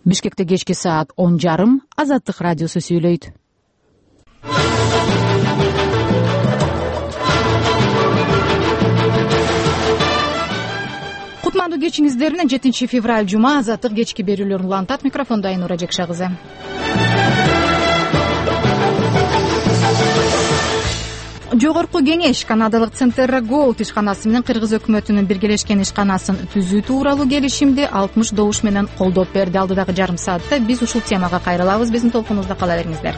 Бишкекте кечки саат 10:30 Азаттык радиосу сүйлөйт. Кутмандуу кечиңиздер менен 7 февраль жума Азаттык кечки берүүлөрүн улантат. Микрофондо Айнура Жекша кызы. Жогорку кеңеш Канадалык Центр Голд ишканасы менен Кыргыз өкмөтүнүн биргелешкен ишканасын түзүү тууралуу келишимди 60 добуш менен колдоп берди. Алдыдагы жарым саатта биз ушул темага кайрылабыз. Биздин толкунубузда кала бериңиздер.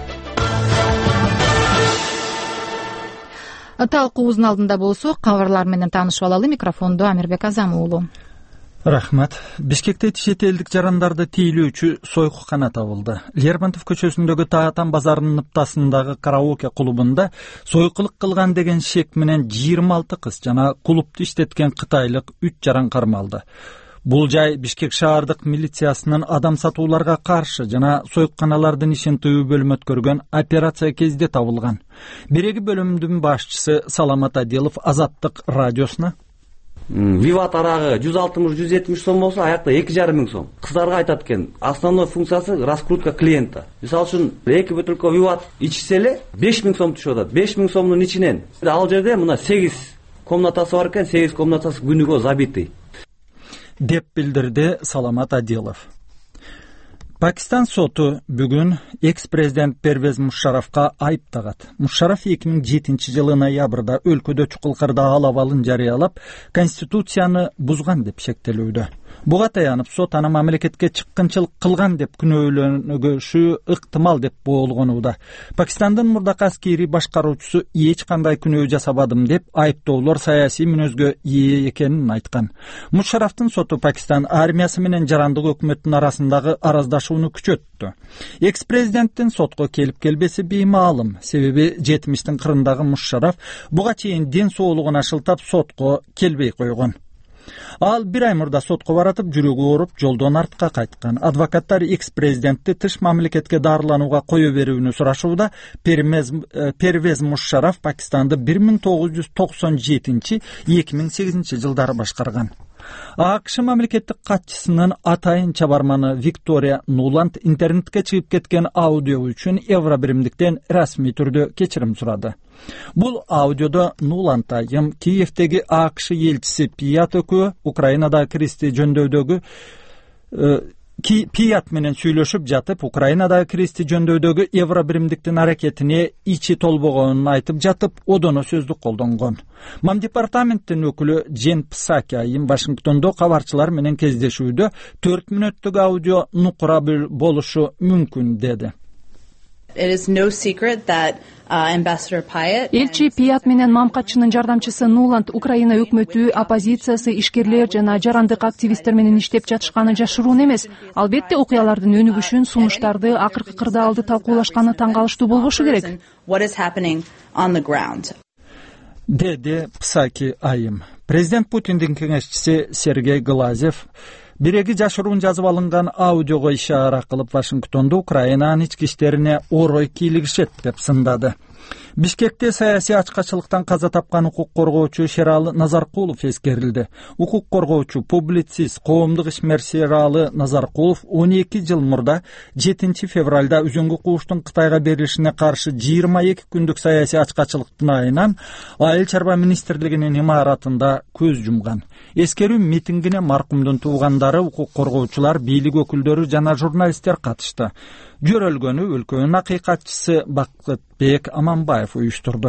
Талкуубуздун алдында болсо кабарлар менен таанышып алалы. Микрофондо Амирбек Азам уулу. Рахмат. Бишкекте чет элдик жарандарды тейлөөчү сойкукана табылды. Лермонтов көчөсүндөгү Таатан базарынын ыптасындагы караоке клубунда сойкулук кылган деген шек менен 26 кыз жана клубду иштеткен кытайлык 3 жаран кармалды. Бул жай Бишкек шаардык милициясынын адам сатууларга каршы жана сойкуканалардын ишин тыюу бөлүмү өткөргөн операция кезде табылган. Биреги бөлүмдүн башчысы Саламат Адилов Азаттык радиосуна Виват арагы 160-170 сом болсо, аякта 2,5 миң сом. Кыздарга айтат экен, основной функциясы раскрутка клиента. Мисалы үчүн 2 бөтөлкө виват ичсе эле 5 миң сом түшүп атат. 5 миң сомдун ичинен ал жерде мына 8 комнатасы бар экен, 8 комнатасы күнүгө забитый деп билдирди Саламат Адилов. Пакистан соту бүгүн экс-президент Первез Мушарафка айып тагат. Мушараф 2007 жылы ноябрда өлкөдө чукулкырда ал абалын жарыялап, конституцияны бузган деп шектелүүдө. Буга таянып сот аны мамлекетке чыккынчылык кылган деп күнөөлөнгөшү ыктымал деп болгонууда. Пакистандын мурдакы аскери башкаруучусу эч кандай күнөө жасабадым деп айыптоолор саясий мүнөзгө ээ экенин айткан. Мушарафтын соту Пакистан армиясы менен жарандык өкмөттүн арасындагы араздашууну күчөттү. Экс-президенттин сотко келип келбеси беймаалым. Себеби 70-тин кырындагы Мушараф буга чейин ден соолугун ашылтап сотко келбей койгон. Ал бир ай мурда сотко баратып, жүрөгү ооруп, жолдон артка кайткан. Адвокаттар экс-президентти тыш мамлекетке дарыланууга кое берүүнү сурашууда. Первез Мушараф Пакистанды 1997-2008 жылдары башкарган. АКШ мамлекеттик катчысынын атайын чабарманы Виктория Нуланд интернетке чыгып кеткен аудио үчүн евро биримдиктен расмий түрдө кечирим сурады. Бул аудиодо Нуланд айым Киевдеги АКШ элчиси Пият экөө Украинада кристи жөндөдөгү Пият менен сүйлөшүп жатып, Украинада кристи жөндөдөгү евро биримдиктин аракетине ичи толбогонун айтып жатып, одоно сөздүк колдонгон. Мам департаменттин өкүлү Джен Псаки айым Вашингтондо кабарчылар менен кездешүүдө 4 мүнөттүк аудио нукура болушу мүмкүн деди. Элчи Пият менен мамкатчынын жардамчысы Нуланд Украина өкмөтү, оппозициясы, ишкерлер жана жарандык активисттер менен иштеп жатышканы жашыруун эмес. Албетте окуялардын өнүгүшүн, сунуштарды, акыркы кырдаалды талкуулашканы таң калыштуу болбошу керек. Деди Псаки айым. Президент Путиндин кеңешчиси Сергей Глазев биреги жашыруун жазып алынган аудиого ишара кылып Вашингтондо Украинанын ички иштерине орой кийлигишет деп сындады. Бишкекте саясий ачкачылыктан каза тапкан укук коргоочу Шералы Назаркулов эскерилди. Укук коргоочу, публицист, коомдук ишмер Шералы Назаркулов 12 жыл мурда 7 февралда Үзөңгү кууштун Кытайга берилишине каршы 22 күндүк саясий ачкачылыктын айынан Айыл чарба министрлигинин имаратында көз жумган. Эскерүү митингине маркумдун туугандары, укук коргоочулар, бийлик өкүлдөрү жана журналисттер катышты. Жөрөлгөнү өлкөнүн акыйкатчысы Бакытбек Аманбаев уюштурду.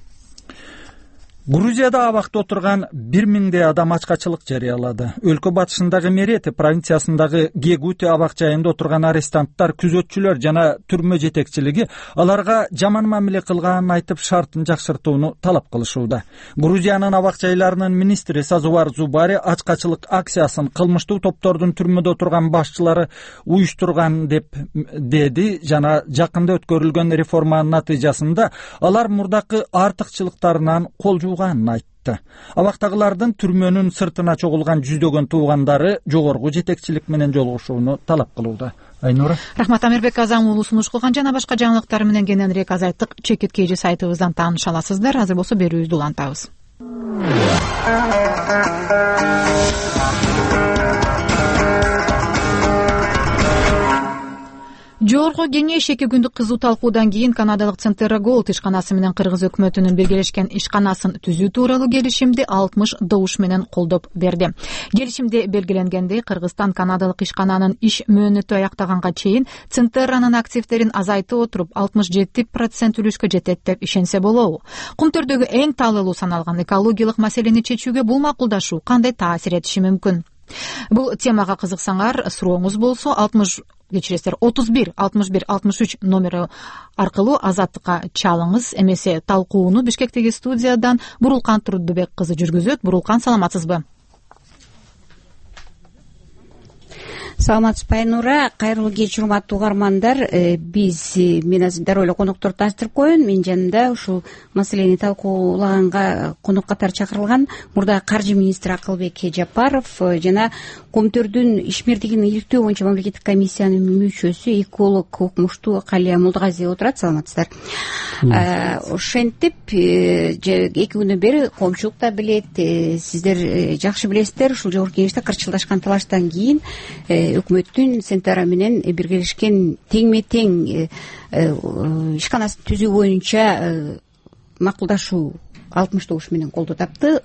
Грузияда абакта отурган 1000 адам ачкачылык жарыялады. Өлкө батышындагы Мерети провинциясындагы Гегути абак жайында отурган арестанттар, күзөтчүлөр жана түрмө жетекчилиги аларга жаман мамиле кылганын айтып шартын жакшыртууну талап кылышууда. Грузиянын абак жайларынын министри Сазувар Зубари ачкачылык акциясын кылмыштуу топтордун түрмөдө отурган башчылары уюштурган деп деди жана жакында өткөрүлгөн реформанын натыйжасында алар мурдакы артыкчылыктарынан кол айтты. Абактагылардын түрмөнүн сыртына чогулган жүздөгөн туугандары жогорку жетекчилик менен жолугушууну талап кылууда. Айнура. Рахмат, Амирбек Азам уулу сунуш кылган жана башка жаңылыктар менен кененирээк азайттык чекит KG сайтыбыздан тааныша аласыздар. Азыр болсо берүүбүздү улантабыз. Жогорку кеңеш 2 күндүк кызуу талкуудан кийин канадалык Центерра Голд ишканасы менен кыргыз өкмөтүнүн биргелешкен ишканасын түзүү тууралуу келишимди 60 добуш менен колдоп берди. Келишимде белгиленгендей, Кыргызстан канадалык ишкананын иш мөөнөтү аяктаганга чейин Центерранын активдерин азайтып отуруп 67% үлүшкө жетет деп ишенсе болобу? Кумтөрдөгү эң таалылуу саналган экологиялык маселени чечүүгө бул макулдашуу кандай таасир этиши мүмкүн? Бул темага кызыксаңар, сурооңуз болсо 31 61 63 номери аркылуу Азаттыкка чалыңыз. Эмесе талкууну Бишкектеги студиядан Бурулкан Турдубек кызы жүргүзөт. Бурулкан, саламатсызбы? Саламатсызбы Айнура, кайрылуу кеч урматтуу угармандар. Мен азыр дароо эле конокторду тааныштырып коеюн. Менин жанымда ушул маселени талкуулаганга конок катары чакырылган мурдагы каржы министри Акылбек Жапаров жана Көмтөрдүн ишмердигин иликтөө боюнча мамлекеттик комиссиянын мүчөсү эколог укмуштуу Калия Молдогазиева отурат. Саламатсыздар. Ошентип 2 күндөн бери коомчулук да билет, сиздер жакшы билесиздер, ушул жогорку кеңеште кырчылдашкан талаштан кийин өкмөттүн Центерра менен биргелешкен теңме-тең ишканасын түзүү боюнча макулдашуу 60 добуш менен колдоо тапты.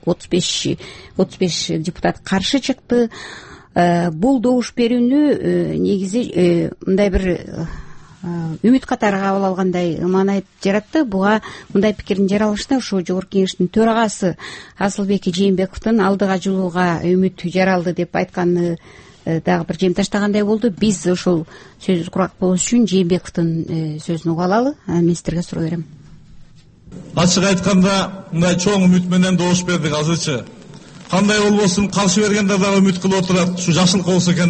35 депутат каршы чыкты. Бул добуш берүүнү негизи мындай бир үмүт катары кабыл алгандай маанайып жаратты. Буга мындай пикирдин жаралышына ошо жогорку кеңештин төрагасы Асылбек Жээнбековдун алдыга жылууга үмүт жаралды деп айтканы дагы бир жем таштагандай болду. Биз ошол сөз курак болуш үчүн Жээнбековдун сөзүн угуп алалы. Мен сиздерге суроо берем. Ачык айтканда, мындай чоң үмүт менен добуш бердик азырчы. Кандай болбосун, каршы бергендер дагы үмүт кылып отурат, ушу жакшылык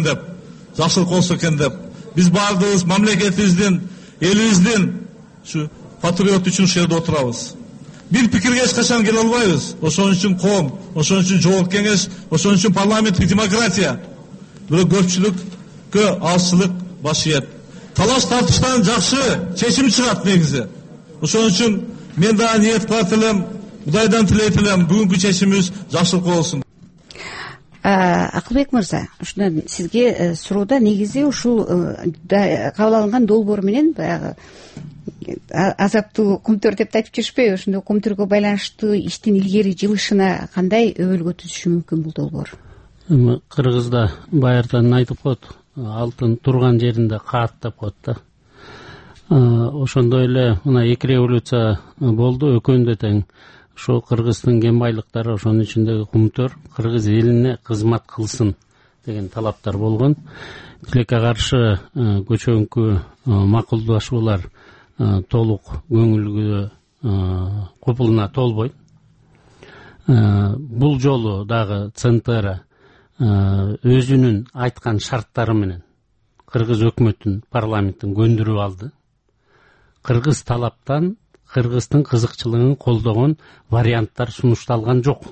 болсо экен деп. Биз баардыгыбыз мамлекетибиздин, элибиздин ушу патриот үчүн ушул жерде отурабыз. Бир пикирге эч качан келе албайбыз. Ошон үчүн коом, ошон үчүн жогорку кеңеш, ошон үчүн парламенттик демократия. Бирок көпчүлүккө азчылык баш ийет. Талаш тартыштан жакшы чечим чыгат негизи. Ошон үчүн мен дагы ниет кылат элем, Кудайдан тилейт элем, бүгүнкү чечимибиз жакшылык болсун. Акылбек мырза, ушундан сизге суроодо негизи ушул кабыл алынган долбоор менен баягы азаптуу Көмтөр деп айтып жүрүшпөйбү? Ошондой Көмтөргө байланыштуу иштин илгери жылышына кандай өбөлгө түзүшү мүмкүн бул долбоор? Кыргызда баярдан айтып коет, алтын турган жеринде каат деп коет да. Ошондой эле мына 2 революция болду, экөөндө тең. Ошо Кыргыздын кен байлыктары, ошонун ичиндеги Көмтөр кыргыз элине кызмат кылсын деген талаптар болгон. Тилекке каршы көчөңкү макулдашуулар толук көңүлгө купулуна толбойт. Бул жолу дагы Центерра өзүнүн айткан шарттары менен кыргыз өкмөтүн, парламенттин көндүрүп алды. Кыргыз талаптан Кыргыздын кызыкчылыгын колдогон варианттар сунушталган жок.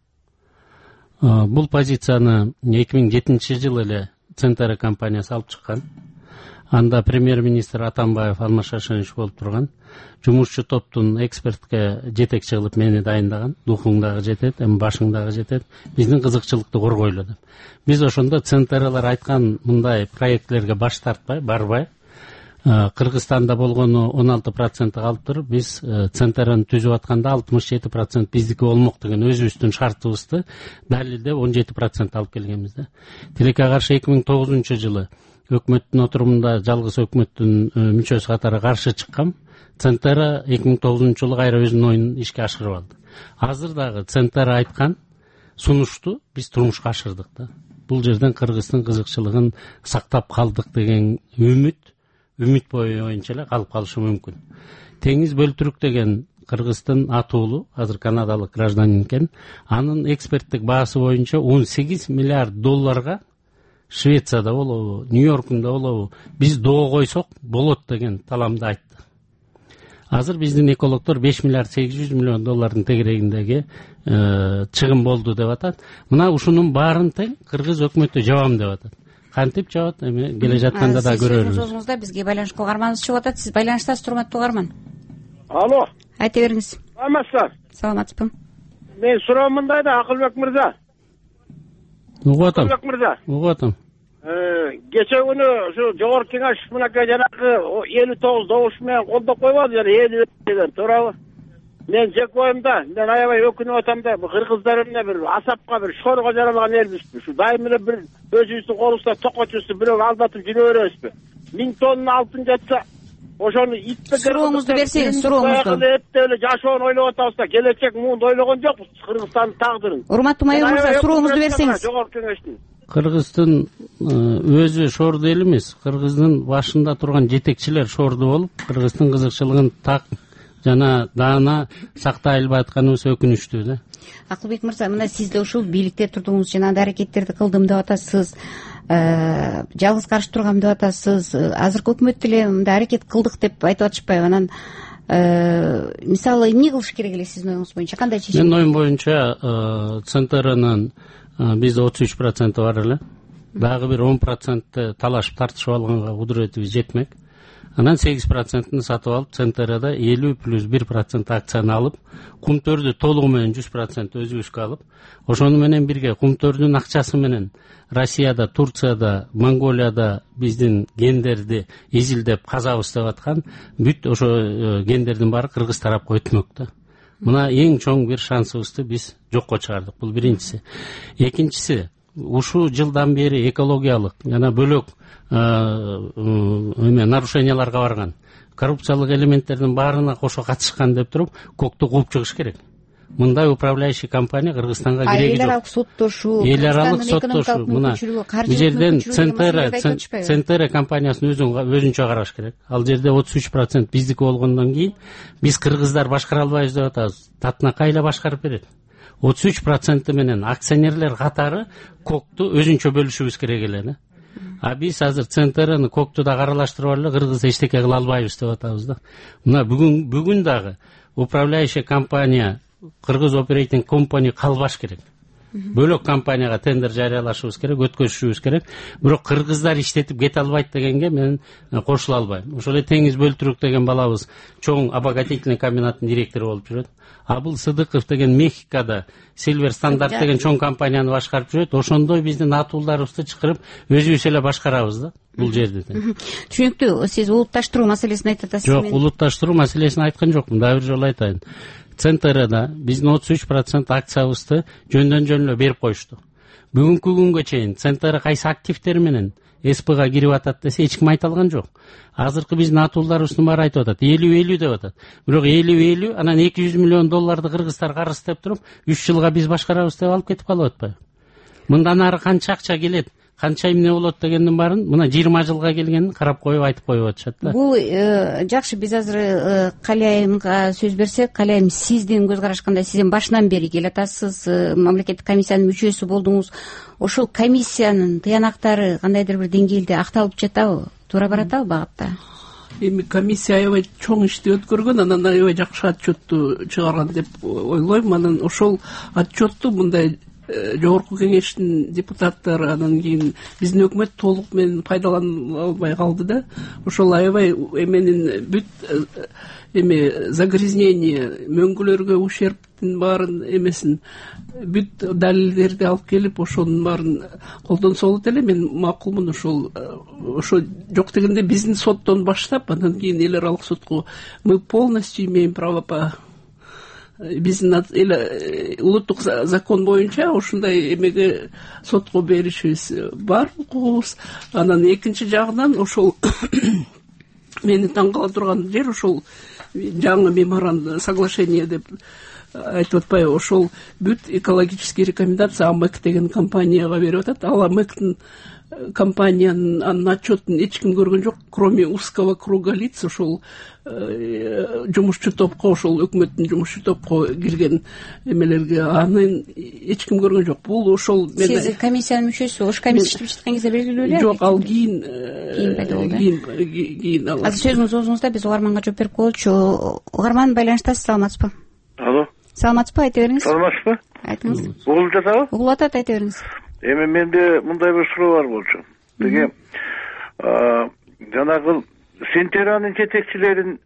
Бул позицияны 2007 жылы эле Центерра компаниясы алып чыккан. Анда премьер-министр Атамбаев Алмаз Шашенович болуп турган. Жумушчу топтун экспертке жетекчи кылып мени дайындаган. Духуң дагы жетет, башың дагы жетет. Биздин кызыкчылыкты коргойлу деп. Биз ошондо Центерралар айткан мындай проектлерге баш тартпай, барбай, Кыргызстанда болгону 16% калып туруп, биз Центерраны түзүп атканда 67% биздики болмок деген өзүбүздүн шартыбызды далилдеп 17% алып келгенбиз да. Тилекке каршы 2009 жылы өкмөттүн отурумунда жалгыз өкмөттүн мүчөсү катары каршы чыккан. Центерра 2009 жылы кайра өзүнүн оюн ишке ашырып алды. Азыр дагы Центерра айткан сунушту биз турмушка ашырдык да. Бул жерден Кыргыздын кызыкчылыгын сактап калдык деген үмүт боюнча эле калып калышы мүмкүн. Теңиз Бөлтүрүк деген Кыргыздын атуулу, азыр канадалык гражданин экен. Анын эксперттик баасы боюнча 18 миллиард долларга Швецияда болобу, Нью-Йоркунда болобу, биз доо койсок болот деген таламды айтты. Азыр биздин экологдор 5 миллиард 800 миллион доллардын тегерегиндеги чыгым болду деп атат. Мына ушунун баарын тең Кыргыз өкмөтү жабам деп атат. Кантип жабат? Эми келе жатканда да көрөрүз. Сиз сөзүңүздө бизге байланышка угарманыбыз чыгып атат. Сиз байланыштасыз, урматтуу угарман. Алло. Айта бериңиз. Саламатсызбы? Саламатсызбы. Мен суроом мындай да, Акылбек мырза. Угуп атам. Акылбек мырза. Угуп атам. Кече күнү ушу жогорку кеңеш мынакей жанагы 59 добуш менен колдоп койбоду жана 50 деген, туурабы? Мен жеке оюмда, мен аябай өкүнүп атам да, бул кыргыздар эмне бир асапка, бир шорго жаралган элбизби? Ушу дайым эле бир өзүбүздүн колубузда токочубузду бирөө алдатып жүрө беребизби? 1000 тонна алтын жатса, ошону итпе сурооңузду берсеңиз, сурооңузду. Эптеп эле жашоону ойлоп атабыз да, келечек муунду ойлогон жокпуз, Кыргызстандын тагдырын. Урматтуу майор мырза, сурооңузду берсеңиз. Жогорку кеңештин. Кыргыздын өзү шорду эл эмес, Кыргыздын башында турган жетекчилер шорду болуп, Кыргыздын кызыкчылыгын так жана даана сактай албай атканыбыз өкүнүчтүү да. Акылбек мырза, мына сиз да ушул бийликте турдуңуз, жанагы аракеттерди кылдым деп атасыз, жалгыз каршы тургам деп атасыз. Азыркы өкмөт деле мындай аракет кылдык деп айтып атышпайбы? Анан мисалы эмне кылыш керек эле сиздин оюңуз боюнча? Кандай чечим? Менин оюм боюнча ЦНТРнын бизде 33% бар эле. Дагы бир 10% талашып тартышып алганга кудуретибиз жетмек. Анан 8%-ны сатып алып, ЦНТРда 50+1% акцияны алып, Кумтөрдү толугу менен 100% өзүбүзгө алып, ошону менен бирге Кумтөрдүн акчасы менен Россияда, Турцияда, Монголияда биздин гендерди изилдеп казабыз деп аткан бүт ошо гендердин баары кыргыз тарапка өтмөк да. Мына эң чоң бир шансыбызды биз жокко чыгардык. Бул биринчиси. Экинчиси, ушул жылдан бери экологиялык жана бөлөк нарушенияларга барган коррупциялык элементтердин баарына кошо катышкан деп туруп, кокту кууп чыгыш керек. Мындай управляющий компания Кыргызстанга кереги жок. Эл аралык соттошуу, эл соттошуу, мына бул жерден ЦНТР компаниясын өзүнчө караш керек. Ал жерде 33% биздики болгондон кийин биз кыргыздар башкара албайбыз деп атабыз. Татына кайла башкарып берет. 33% менен акционерлер катары кокту өзүнчө бөлүшүбүз керек эле да. А биз азыр ЦНТРны кокту да аралаштырып эле кыргыз эчтеке кыла албайбыз деп атабыз да. Мына бүгүн дагы управляющий компания Кыргыз Operating Company калбаш керек. Бөлөк компанияга тендер жарыялашыбыз керек, өткөзүшүбүз керек. Бирок кыргыздар иштетип кете албайт дегенге мен кошула албайм. Ошол эле Теңиз Бөлтүрүк деген балабыз чоң обогатительный комбинаттын директору болуп жүрөт. Абыл Сыдыков деген Мехикода Silver Стандарт деген чоң компанияны башкарып жүрөт. Ошондой биздин атууларыбызды чакырып өзүбүз эле башкарабыз да бул жерде. Түшүнүктүү. Сиз улутташтыруу маселесин айтып атасыз. Жок, улутташтыруу маселесин айткан жокмун. Дагы бир жолу айтайын. ЦНТРда биздин 33% акциябызды жөндөн эле берип коюшту. Бүгүнкү күнгө чейин ЦНТР кайсы активдери менен СПга кирип атат десе эч ким айта алган жок. Азыркы биздин атууларыбыздын баары айтып атат, 50-50 деп атат. Бирок 50-50 анан $200 миллион кыргыздар карыз деп туруп, 3 жылга биз башкарабыз деп алып кетип калып атпайбы? Мындан ары канча акча келет, канча эмне болот дегендин баарын мына 20 жылга келгенин карап коюп айтып коюп атышат да. Бул жакшы, биз азыр Калайымга сөз берсек, Калайым, сиздин көз караш кандай? Сиз башынан бери келатасыз, мамлекеттик комиссиянын мүчөсү болдуңуз. Ошол комиссиянын тыянактары кандайдыр бир деңгээлде акталып жатабы? Туура баратабы багытта? Эми комиссия аябай чоң ишти өткөргөн, анан аябай жакшы отчетту чыгарган деп ойлойм. Анан ошол отчетту мындай жогорку кеңештин депутаттары анан кийин биздин өкмөт толук менен пайдалана албай калды да. Ошол аябай эменин бүт загрязнение, мөңгүлөргө ущербтин баарын эмесин бүт далилдерди алып келип, ошонун баарын колдонсо болот эле. Мен макулмун. Ошо жок дегенде биздин соттон баштап, анан кийин эл аралык сотко мы полностью имеем право по биздин улуттук закон боюнча ушундай эмеге сотко беришибиз бар укугубуз. Анан экинчи жагынан ошол мени таң кала турган жер ошол жаңы меморандум соглашение деп айтып атпайбы? Ошол бүт экологический рекомендация АМЭК деген компанияга берип атат. Ал АМЭКтин компаниянын анын отчетун эч ким көргөн жок, кроме узкого круга лиц. Ошол жумушчу топко, ошол өкмөттүн жумушчу топко кирген эмелерге анын эч ким көргөн жок. Бул ошол сиз комиссиянын мүчөсү, ош комиссия иштеп жаткан кезде белгилүү эле? Жок, ал кийин пайда болду. Кийин ал. Азыр сөзүңүз оозуңузда, биз угарманга жооп берип коелучу. Угарман, байланыштасыз, саламатсызбы? Алло. Саламатсызбы, айта бериңиз. Саламатсызбы? Айтыңыз. Угулуп жатабы? Угулуп атат, айта бериңиз. Эми менде мындай бир суроо бар болчу. Деге жанагы Сентеранын жетекчилерин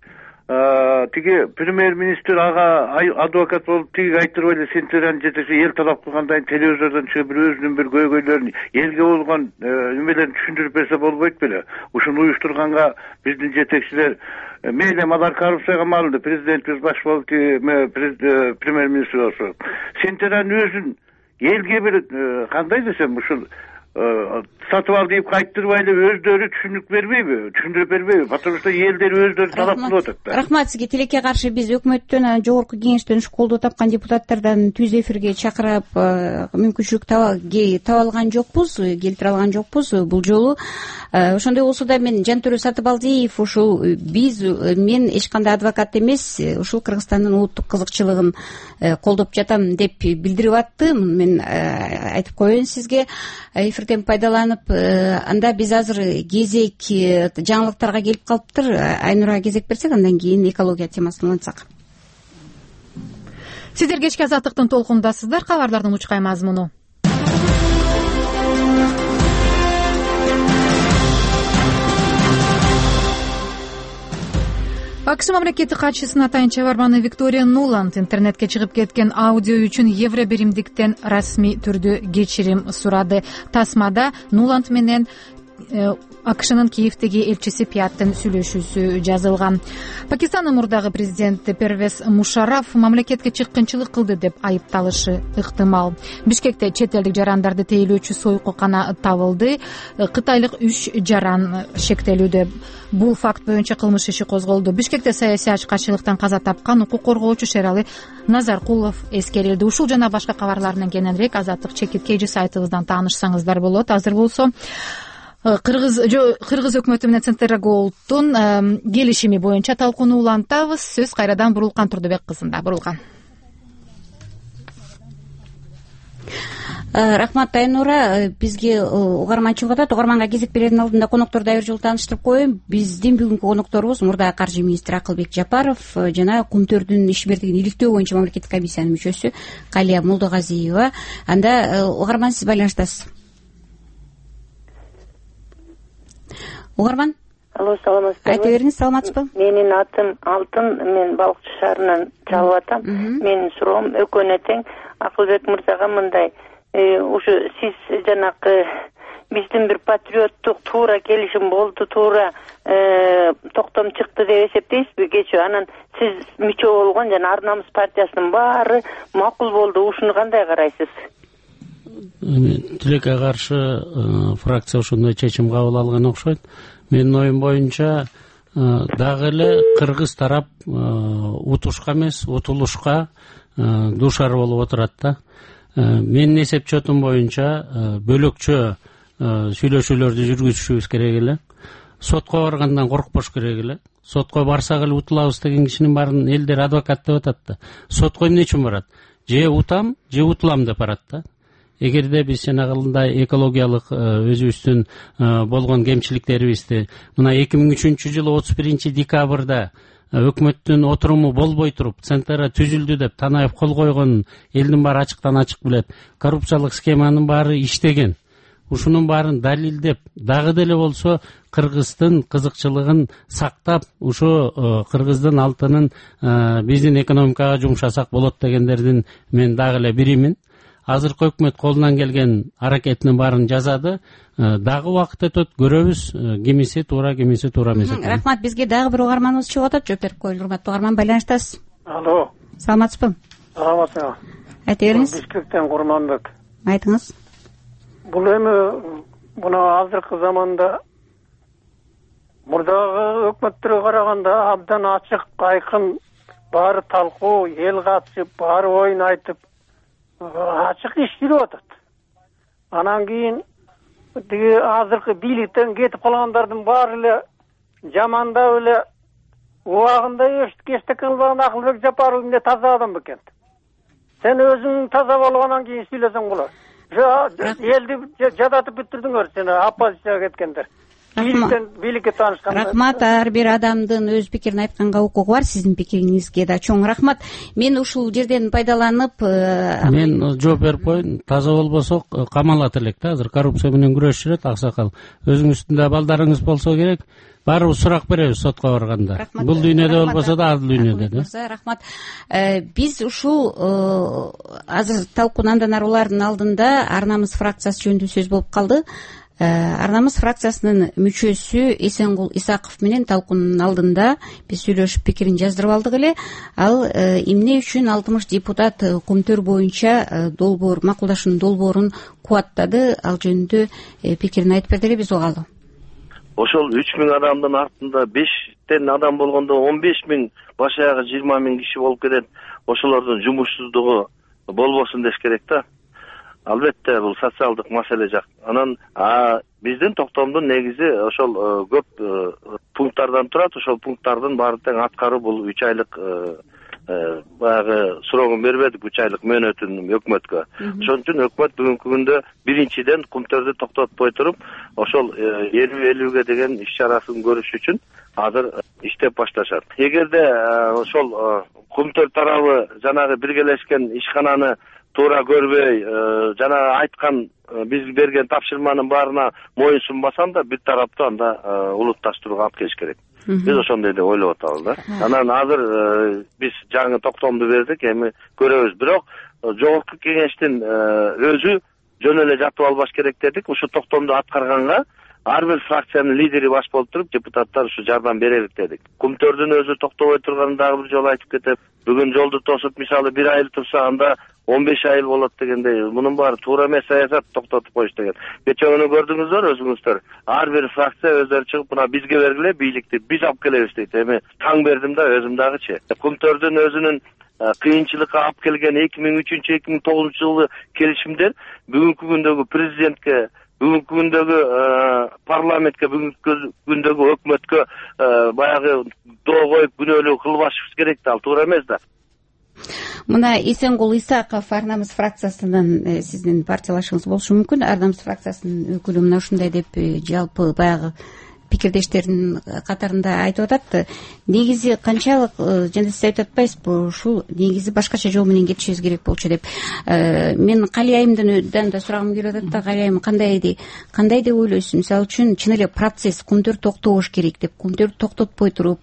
тиги премьер-министр ага адвокат болуп тиги айтырып эле сентябрь жетекчи эл талап кылгандан кийин телевизордон чыгып бир өзүнүн бир көйгөйлөрүн элге болгон немелерин түшүндүрүп берсе болбойт беле? Ушуну уюштурганга биздин жетекчилер мейли алар коррупцияга малынды, президентибиз баш болуп премьер-министр болсо. Сентябрь өзүн элге бир кандай десем ушул сатып ал дейп кайттырбай эле өздөрү түшүндүрүп бербейби? Потому что элдер өздөрү талап кылып атат да. Рахмат сизге. Тилекке каршы биз өкмөттөн, жогорку кеңештен ушу колдоо тапкан депутаттардан түз эфирге чакырып мүмкүнчүлүк таба алган жокпуз, келтире алган жокпуз бул жолу. Ошондой болсо да мен Жантөрө Сатыбалдиев ушул мен эч кандай адвокат эмес, ушул Кыргызстандын улуттук кызыкчылыгын колдоп жатам деп билдирип аттым. Мен айтып коеюн сизге эфирден пайдаланып. Анда биз азыр кезек жаңылыктарга келип калыптыр. Айнурга кезек берсек, андан кийин экология темасын улантсак. Сиздер кечки азаттыктын толкундасыздар. Кабарлардын учкай мазмуну. АКШ мамлекеттик катчысынын атайын чыгарманы Виктория Нуланд интернетке чыгып кеткен аудио үчүн евро биримдиктен расмий түрдө кечирим сурады. Тасмада Нуланд менен АКШнын Киевдеги элчиси Пияттын сүйлөшүүсү жазылган. Пакистандын мурдагы президенти Первез Мушараф мамлекетке чыккынчылык кылды деп айыпталышы ыктымал. Бишкекте чет элдик жарандарды тейлөөчү сойкукана табылды. Кытайлык 3 жаран шектелүүдө. Бул факт боюнча кылмыш иши козголду. Бишкекте саясий ачкачылыктан каза тапкан укук коргоочу Шерали Назаркулов эскерилди. Ушул жана башка кабарлардан кененирээк Азаттык чекиткейжи сайтыбыздан таанышсаңыздар болот. Азыр болсо Кыргыз өкмөтү менен Центр Голдтун келишими боюнча талкууну улантабыз. Сөз кайрадан Бурулкан Турдубек кызында. Бурулкан. Рахмат Айнура. Бизге угарман чыгып атат. Угарманга кезек берердин алдында конокторду дайыр жолу тааныштырып коеюн. Биздин бүгүнкү конокторубуз мурдагы каржы министри Акылбек Жапаров жана Кумтөрдүн ишмердигин иликтөө боюнча мамлекеттик комиссиянын мүчөсү Калия Молдогазиева. Анда угарман, сиз байланыштасыз. Угарман. Алло, саламатсызбы? Айта бериңиз, саламатсызбы? Менин атым Алтын, мен Балыкчы шаарынан чалып атам. Менин суроом экөөнө тең. Акылбек мырзага мындай, ушу сиз жанакы биздин бир патриоттук туура келишим болду, туура токтом чыкты деп эсептейсизби кечээ? Анан сиз мүчө болгон жана Ар намыс партиясынын баары макул болду. Ушуну кандай карайсыз? Тилекке каршы фракция ошондой чечим кабыл алган окшойт. Менин оюм боюнча дагы эле кыргыз тарап утушка эмес, утулушка дуушар болуп отурат да. Менин эсеп-четум боюнча бөлөкчө сүйлөшүүлөрдү жүргүзүшүбүз керек эле. Сотко баргандан коркпош керек эле. Сотко барсак эле утулабыз деген кишинин баарын элдер адвокат деп атат да. Сотко эмне үчүн барат? Же утам, же утулам деп барат да. Эгерде биз жанагындай экологиялык өзүбүздүн болгон кемчиликтерибизди мына 2003 жылы 31 декабрда өкмөттүн отуруму болбой туруп Центр түзүлдү деп Танаев кол койгон элдин баары ачыктан ачык билет. Коррупциялык схеманын баары иштеген. Ушунун баарын далилдеп, дагы деле болсо Кыргыздын кызыкчылыгын сактап, ушу Кыргыздын алтынын биздин экономикага жумшасак болот дегендердин мен дагы эле биримин. Азыркы өкмөт колунан келген аракетинин баарын жазады. Дагы убакыт өтөт, көрөбүз кимиси туура, кимиси туура эмес. Рахмат. Бизге дагы бир угарманыбыз чыгып атат. Жооп берип коелу. Урматтуу угарман, байланыштасыз. Алло. Саламатсызбы? Саламатсызбы. Айта бериңиз. Бишкектен Курманбек. Айтыңыз. Бул эми мына азыркы заманда мурдагы өкмөттөргө караганда абдан ачык, айкын, баары талкуу, эл катышып, баары оюн айтып ачык иш жүрүп атат. Анан кийин тиги азыркы бийликтен кетип калгандардын баары эле жамандап эле убагында эштик кылбаган Акылбек Жапаров эмне таза адам бекен. Сен өзүң таза болгондон кийин сүйлөсөң болот. Элди жадатып бүтүрдүңөр сени оппозицияга кеткендер. бийликке таанышканда. Рахмат. Ар бир адамдын өз пикирин айтканга укугу бар. Сиздин пикириңизге да чоң рахмат. Мен ушул жерден пайдаланып мен жооп берип коеюн. Таза болбосок камалат элек да. Азыр коррупция менен күрөшүп жүрөт аксакал. Өзүңүздүн да балдарыңыз болсо керек. Баарыбыз сурак беребиз сотко барганда. Бул дүйнөдө болбосо да ал дүйнөдө да. Рахмат. Биз ушул азыр талкуун андан арулардын алдында Ар намыс фракциясы жөнүндө сөз болуп калды. Ар намыс фракциясынын мүчөсү Эсенгул Исаков менен талкуунун алдында биз сүйлөшүп пикирин жаздырып алдык эле. Ал эмне үчүн 60 депутат көмтөр боюнча долбоор, макулдашуунун долбоорун кубаттады, ал жөнүндө пикирин айтып берди эле, биз угалы. Ошол 3000 адамдын артында 5тен адам болгондо 15.000, баш аягы 20.000 киши болуп кетет. Ошолордун жумушсуздугу болбосун деш керек да. Албетте бул социалдык маселе жак. Анан биздин токтомдун негизи ошол көп пункттардан турат. Ошол пункттардын баары тең аткаруу бул 3 айлык баягы суроогун бербедик, 3 айлык мөөнөтүн өкмөткө. Ошон үчүн өкмөт бүгүнкү күндө биринчиден кумтөрдү токтотпой туруп, ошол 50-50ге деген иш чарасын көрүш үчүн азыр иштеп башташат. Эгерде ошол кумтөр тарабы жанагы биргелешкен ишкананы туура көрбөй, жанагы айткан биз берген тапшырманын баарына моюн сунбасам да, бир тараптуу анда улутташтырууга алып келиш керек. Биз ошондой деп ойлоп атабыз да. Анан азыр биз жаңы токтомду бердик, эми көрөбүз. Бирок жогорку кеңештин өзү жөн эле жатып албаш керек дедик. Ушу токтомду аткарганга ар бир фракциянын лидери баш болуп туруп, депутаттар ушу жардам берелик дедик. Кумтөрдүн өзү токтобой турганын дагы бир жолу айтып кетеп, бүгүн жолду тосуп, мисалы 1 айыл турса, анда 15 айыл болот дегендей. Мунун баары туура эмес саясат, токтотуп коюш деген. Кечээ көрдүңүздөр өзүңүздөр. Ар бир фракция өздөрү чыгып, мына бизге бергиле бийликти, биз алып келебиз дейт. Эми таң бердим да өзүм дагычы. Кумтөрдүн өзүнүн кыйынчылыкка алып келген 2003-2009 жылы келишимдер бүгүнкү күндөгү президентке, бүгүнкү күндөгү парламентке, бүгүнкү күндөгү өкмөткө баягы доо коюп күнөөлүү кылбашыбыз керек да, ал туура эмес да. Мына Эсенгул Исаков Ар намыс фракциясынын сиздин партиялашыңыз болушу мүмкүн. Ар намыс фракциясынын өкүлү мына ушундай деп жалпы баягы пикирдештердин катарында айтып атат. Негизи канчалык, жана сиз айтып атпайсызбы, ушул негизи башкача жол менен кетишибиз керек болчу деп. Мен Кали айымдан да сурагым келип атат да, Кали айым кандай деп ойлойсуз? Мисалы үчүн чын эле процесс кумтөр токтобош керек деп, кумтөр токтотпой туруп,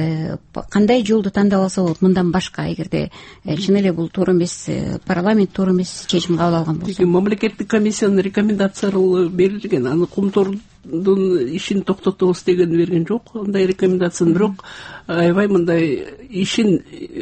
кандай жолду тандап алса болот мындан башка, эгерде чын эле бул туура эмес, парламент туура эмес чечим кабыл алган болсо? Мамлекеттик комиссиянын рекомендациялары берилген, аны кумтор ишин токтотобуз деген берген жок, андай рекомендацияны. Бирок аябай мындай ишин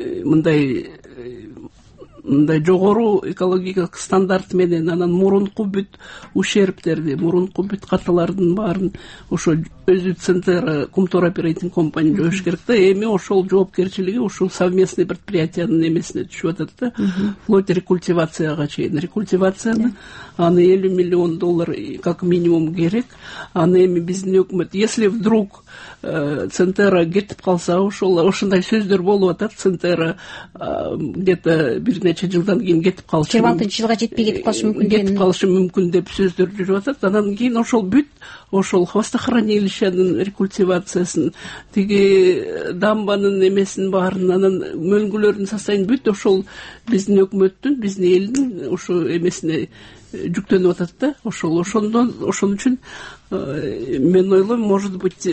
мындай жогору экологиялык стандарт менен, анан мурунку бүт ущербтерди, мурунку бүт каталардын баарын ошо өзү Центр Кумтор оперейтинг компания жоош керек да. Эми ошол жоопкерчилиги ушул совместный предприятиянын эмесине түшүп атат да. Вплоть рекультивацияга чейин. Рекультивацияны аны $50 миллион как минимум керек. Аны эми биздин өкмөт, если вдруг Центр кетип калса, ошондой сөздөр болуп атат. Центр где-то бир нече жылдан кийин кетип калышы, 20-жылга жетпей кетип калышы мүмкүн деп сөздөр жүрүп атат. Анан кийин ошол бүт ошол хвостохранилищенин рекультивациясын, тиги дамбанын эмесин баарын, анан мөлгүлөрдүн состояниен бүт ошол биздин өкмөттүн, биздин элдин ошо эмесине жүктөнүп атат да. Ошол үчүн мен ойлойм, может быть,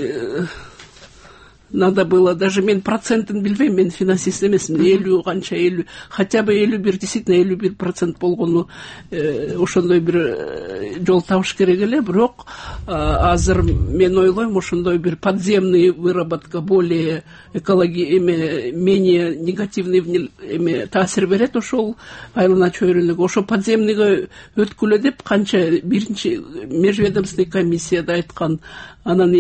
надо было, даже мен процентин билбейм, мен финансист эмесмин, 50 канча 50, хотя бы 51, действительно 51% болгону ошондой бир жол табыш керек эле. Бирок азыр мен ойлойм, ошондой бир подземный выработка более менее негативный таасир берет ошол айлана чөйрөлүгү. Ошо подземныйга өткүлө деп канча биринчи межведомственный комиссияда айткан, анан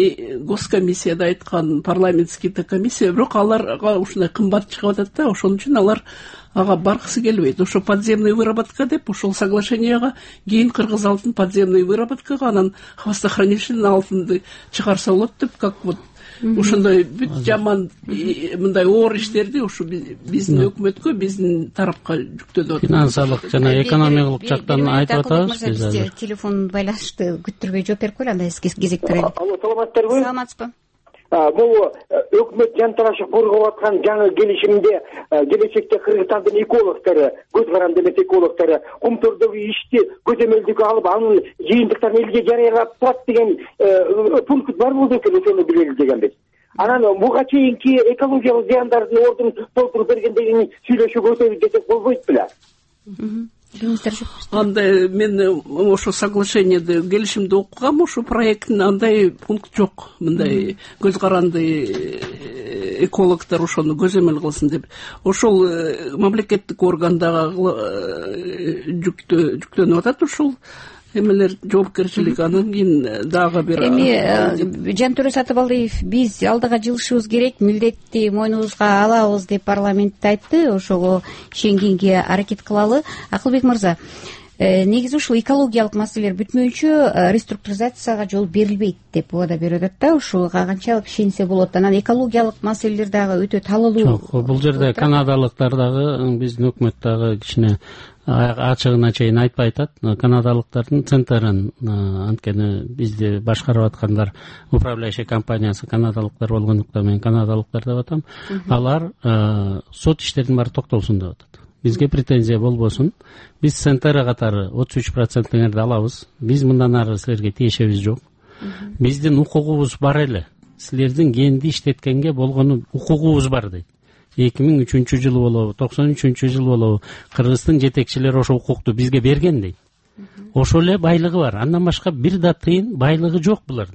госкомиссияда айткан, парламентский комиссия, бирок аларга ушундай кымбат чыгып атат да. Ошон үчүн алар ага баргысы келбейт. Ошо подземный выработка деп ошол соглашенияга кийин кыргыз алтын подземный выработкага, анан хвостохранилищенин алтынды чыгарса болот деп, как вот ошондой бүт жаман мындай оор иштерди ушу биздин өкмөткө, биздин тарапка жүктөнүп атат. Финансылык жана экономикалык жактан айтып атабыз биз азыр. Телефон байланышты күттүрбөй жооп берип коелу, анда кезектире. Алло, саламатсыздарбы? Саламатсызбы? Бул өкмөт жантарашы коргоп аткан жаңы келишимде келечекте Кыргызстандын экологдору, көз каранды эмес экологдору кумтордогу ишти көзөмөлдүккө алып, анын жыйынтыктарын элге жарыялап турат деген пункт бар болду экен, ошону билели дегенбиз. Анан буга чейинки экологиялык зыяндардын ордун толтуруп бергендегин сүйлөшүүгө өтөбүз десек болбойт беле? Андай мен ошо соглашениеде, келишимди окугам, ошо проекттин андай пункт жок. Мындай көз каранды экологдор ошону көзөмөл кылсын деп. Ошол мамлекеттик органдагы жүктөнүп атат ушул эмелер, жоопкерчилик. Анан кийин дагы бир эми Жантөре Сатыбалдиев биз алдыга жылышыбыз керек, милдетти мойнубузга алабыз деп парламентте айтты. Ошого ишенгенге аракет кылалы. Акылбек мырза, негизи ушул экологиялык маселелер бүтмөйүнчө реструктуризацияга жол берилбейт деп убада берип атат да. Ушуга канчалык ишенсе болот? Анан экологиялык маселелер дагы өтө талаалуу. Жок, бул жерде канадалыктар дагы, биздин өкмөт дагы кичине ачыгына чейин айтпай атат. Канадалыктардын центрин, анткени бизди башкарып аткандар управляющий компаниясы канадалыктар болгондуктан мен канадалыктар деп атам. Алар сот иштердин баары токтолсун деп атат. Бизге претензия болбосун. Биз центр катары 33%-ңерди алабыз. Биз мындан ары силерге тиешебиз жок. Биздин укугубуз бар эле. Силердин кенди иштеткенге болгону укугубуз бар дейт. 2003-жылы болобу, 93-жылы болобу, Кыргыздын жетекчилери ошо укукту бизге берген дейт. Ошо эле байлыгы бар. Андан башка бир да тыйын байлыгы жок булардын.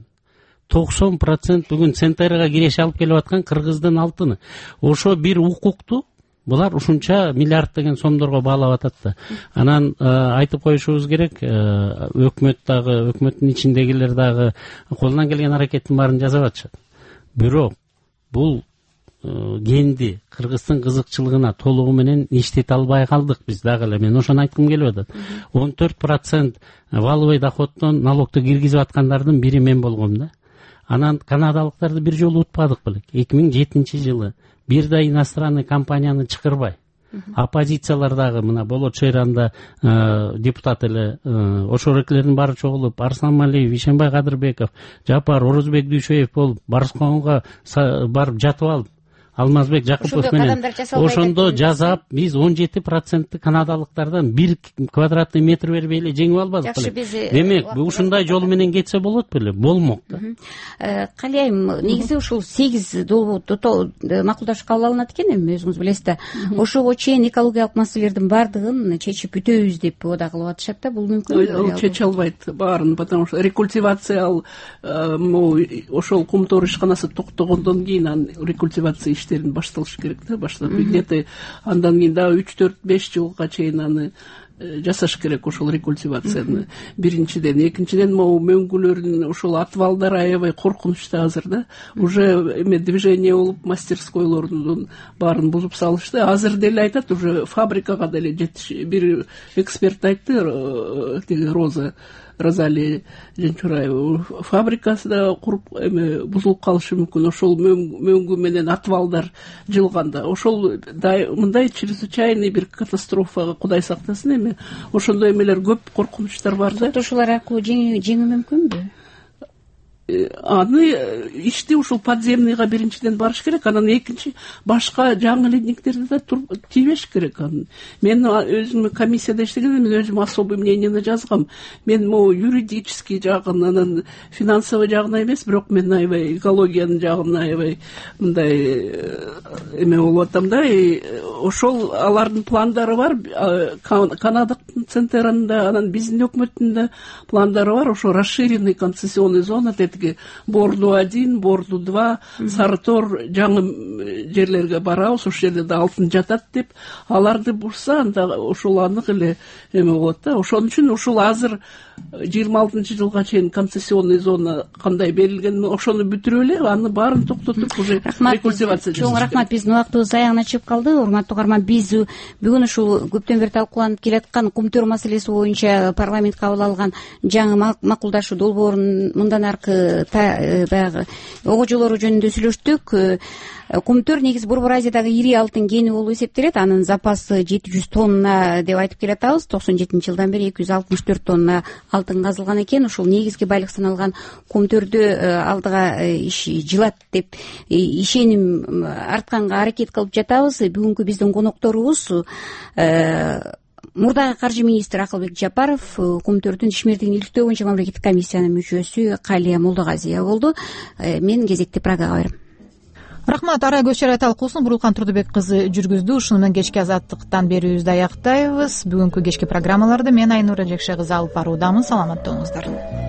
90% бүгүн центрга киреше алып келип аткан Кыргыздын алтыны. Ошо бир укукту булар ушунча миллиарддеген сомдорго баалап атат да. Анан айтып коюшубуз керек, өкмөт дагы, өкмөттүн ичиндегилер дагы колунан келген аракеттин баарын жасап атышат. Бирок бул кенди Кыргыздын кызыкчылыгына толугу менен иштете албай калдык биз дагы эле. Мен ошону айткым келип атат. 14% валовый доходдон налогду киргизип аткандардын бири мен болгом да. Анан канадалыктарды бир жолу утпадык белек. 2007-жылы бир да иностранный компанияны чакырбай, оппозициялар дагы мына Болот Шейранда депутат эле, ошорокилердин баары чогулуп, Арслан Малиев, Ишенбай Кадырбеков, Жапар Орозбек Дүйшөев болуп, Барысконго барып жатып алып, Алмазбек Жакупов менен ошондо жазап, биз 17% канадалыктардан 1 квадратный метр бербей эле жеңип албадык беле. Демек, ушундай жол менен кетсе болот беле? Болмок да. Калайым, негизи ушул 8 макулдаш кабыл алынат экен, эми өзүңүз билесиз да. Ошого чейин экологиялык маселелердин баардыгын чечип бүтөбүз деп убада кылып атышат да. Бул мүмкүн? Ал чече албайт баарын, потому что рекультивация ошол кумтор ишканасы токтогондон кийин рекультивация иштерин башталыш керек да, баштап где-то андан кийин дагы 3-4-5 жылга чейин аны жасаш керек ошол рекультивацияны. Биринчиден, экинчиден могу мөңгүлөрдүн ошол атыбалдары аябай коркунучта азыр да. Уже эме движение болуп, мастерскойлордун баарын бузуп салышты. Азыр деле айтат, уже фабрикага деле жетиш. Бир эксперт айтты, Розалия Жанчураева, фабрикасы да куруп бузулуп калышы мүмкүн. Ошол мөңгү менен атыбалдар жылганда, ошол мындай чрезвычайный бир катастрофага Кудай сактасын эми. Ошондой эмелер көп, коркунучтар бар да. Ошолор аркылуу жеңүү мүмкүнбү? Аны ишти ушул подземныйга биринчиден барыш керек, анан экинчи башка жаңы ледниктерди да тийбеш керек. Мен өзүм комиссияда иштегенде, мен өзүм особый мнениени жазгам. Мен могу юридический жагын, анан финансовый жагына эмес, бирок мен аябай экологиянын жагына аябай мындай эме болуп атам да. Ошол алардын пландары бар, Канадалыктын центринде, анан биздин өкмөттүн да пландары бар. Ошо расширенный концессионный зона дейт, тиги Борлу 1, Борлу 2, Сарытор жаңы жерлерге барабыз, ошол жерде да алтын жатат деп аларды бурса, анда ошол анык эле эме болот да. Ошон үчүн ушул азыр 26-жылга чейин концессионный зона кандай берилген, ошону бүтүрүп эле аны баарын токтотуп уже рекультивация жасаш. Чоң рахмат. Биздин убактыбыз аягына чыгып калды. Урматтуу угарман, биз бүгүн ушул көптөн бери талкууланып келаткан Кумтөр маселеси боюнча парламент кабыл алган жаңы макулдашуу долбоорунун мындан аркы баягы огожолору жөнүндө сүйлөштүк. Кумтөр негизи Борбор Азиядагы ири алтын кени болуп эсептелет. Анын запасы 700 тонна деп айтып келатабыз. 97-жылдан бери 264 тонна алтын казылган экен. Ушул негизги байлык саналган Кумтөрдө алдыга иш жылат деп ишеним артканга аракет кылып жатабыз. Бүгүнкү биздин конокторубуз мурдагы каржы министри Акылбек Жапаров, Кумтөрдүн ишмердигин иликтөө боюнча мамлекеттик комиссиянын мүчөсү Калия Молдогазиева болду. Мен кезекти программага берем. Рахмат. Ара көз чарай талкуусун Бурулкан Турдубек кызы жүргүздү. Ушуну менен кечки азаттыктан берүүбүздү аяктайбыз. Бүгүнкү кечки программаларды мен Айнура Жекше кызы алып баруудамын. Саламатта болуңуздар.